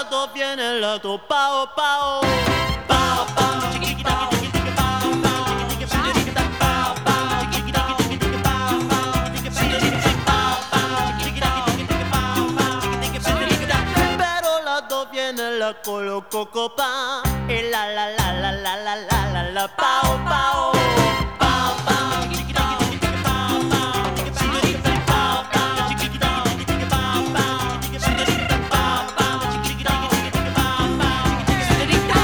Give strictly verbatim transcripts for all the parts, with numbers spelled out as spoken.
las dos vienen las dos, pao, pao. Pao, pao, chiquita, chiquita, pao, pao, chiquita, pao, pao, chiquita, pao, pao, chiquita, pao, pao, chiquita, pao, pao, chiquita. Pero las dos vienen la colo coco pa, y la la la la la la la la la pao, pao. Pao, pao, chiquita, pao, pao, chiquita, pao, pao, chiquita, pao, pao, chiquita, pao, pao, chiquita, pao, pao, chiquita.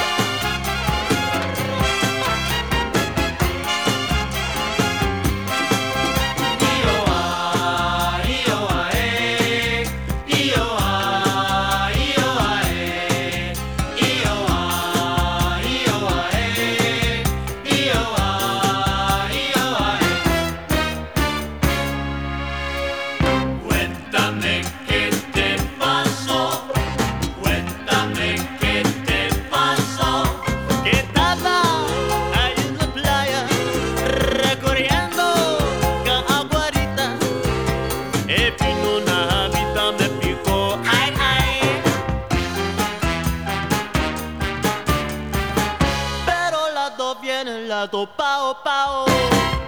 Io a, io a e, io a, io a e, io a, io a e, io a, io a e. Cuéntame qué te pasó, cuéntame qué te pasó. Que estaba ahí en la playa recorriendo Caguarita y vino una javita, me picó, ay, ay. Pero las dos vienen las dos, pao, pao.